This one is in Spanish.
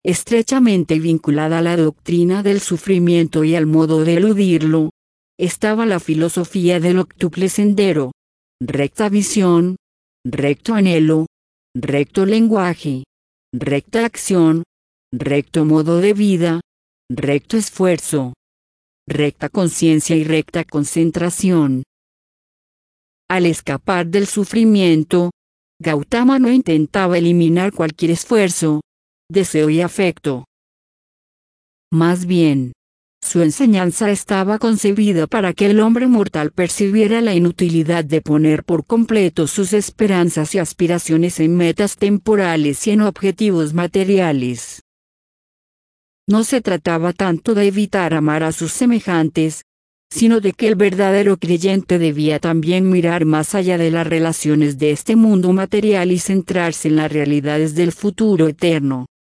estrechamente vinculada a la doctrina del sufrimiento y al modo de eludirlo, estaba la filosofía del octuple sendero: recta visión, recto anhelo, recto lenguaje, recta acción, recto modo de vida, recto esfuerzo, recta conciencia y recta concentración. Al escapar del sufrimiento, Gautama no intentaba eliminar cualquier esfuerzo, deseo y afecto. Más bien, su enseñanza estaba concebida para que el hombre mortal percibiera la inutilidad de poner por completo sus esperanzas y aspiraciones en metas temporales y en objetivos materiales. No se trataba tanto de evitar amar a sus semejantes, sino de que el verdadero creyente debía también mirar más allá de las relaciones de este mundo material y centrarse en las realidades del futuro eterno.